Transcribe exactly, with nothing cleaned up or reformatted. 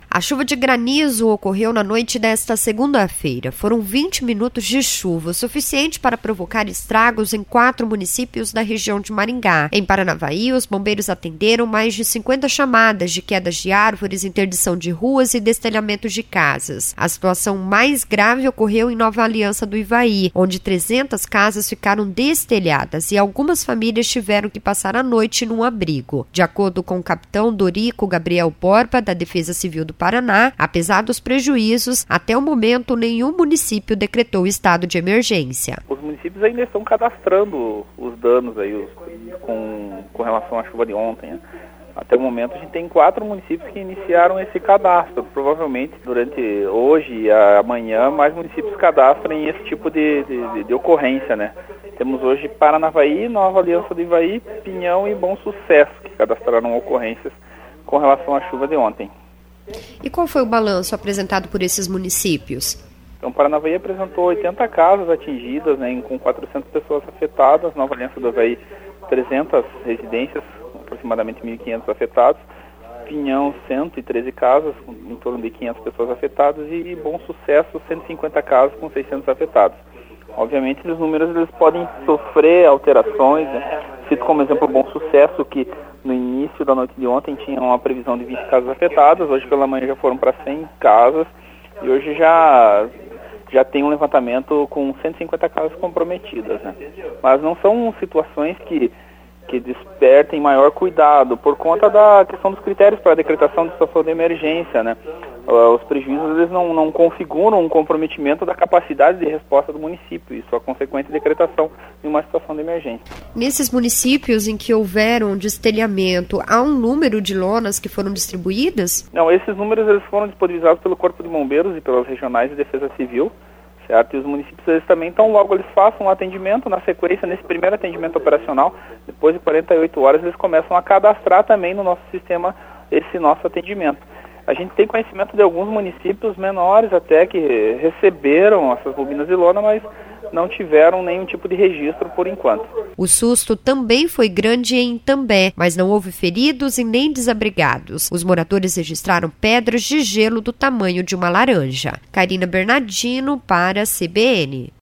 A chuva de granizo ocorreu na noite desta segunda-feira. Foram vinte minutos de chuva, o suficiente para provocar estragos em quatro municípios da região de Maringá. Em Paranavaí, os bombeiros atenderam mais de cinquenta chamadas de quedas de árvores, interdição de ruas e destelhamentos de casas. A situação mais grave ocorreu em Nova Aliança do Ivaí, onde trezentas casas ficaram destelhadas e algumas famílias tiveram que passar a noite num abrigo. De acordo com o capitão Dorico Gabriel Borba, da Defesa Civil do Paraná, apesar dos prejuízos, até o momento nenhum município decretou estado de emergência. Os municípios ainda estão cadastrando os danos aí os, com, com relação à chuva de ontem, né? Até o momento a gente tem quatro municípios que iniciaram esse cadastro. Provavelmente durante hoje e amanhã mais municípios cadastrem esse tipo de, de, de ocorrência, né? Temos hoje Paranavaí, Nova Aliança do Ivaí, Pinhão e Bom Sucesso que cadastraram ocorrências com relação à chuva de ontem. E qual foi o balanço apresentado por esses municípios? Então, Paranavaí apresentou oitenta casas atingidas, né, com quatrocentas pessoas afetadas, Nova Aliança do Ivaí trezentas residências, aproximadamente mil e quinhentos afetados, Pinhão cento e treze casas, em torno de quinhentas pessoas afetadas, e Bom Sucesso cento e cinquenta casas com seiscentos afetados. Obviamente os números eles podem sofrer alterações, né? Cito como exemplo o Bom Sucesso, que no início da noite de ontem tinha uma previsão de vinte casas afetadas, hoje pela manhã já foram para cem casas, e hoje já, já tem um levantamento com cento e cinquenta casas comprometidas, né? Mas não são situações que que despertem maior cuidado por conta da questão dos critérios para a decretação de situação de emergência, né? Os prejuízos eles não, não configuram um comprometimento da capacidade de resposta do município, isso é a consequente decretação de uma situação de emergência. Nesses municípios em que houveram destelhamento, há um número de lonas que foram distribuídas? Não, esses números eles foram disponibilizados pelo Corpo de Bombeiros e pelas regionais de Defesa Civil, certo? E os municípios eles também, então logo eles façam um atendimento, na sequência, nesse primeiro atendimento operacional, depois de quarenta e oito horas, eles começam a cadastrar também no nosso sistema esse nosso atendimento. A gente tem conhecimento de alguns municípios menores até que receberam essas bobinas de lona, mas não tiveram nenhum tipo de registro por enquanto. O susto também foi grande em Itambé, mas não houve feridos e nem desabrigados. Os moradores registraram pedras de gelo do tamanho de uma laranja. Karina Bernardino para a C B N.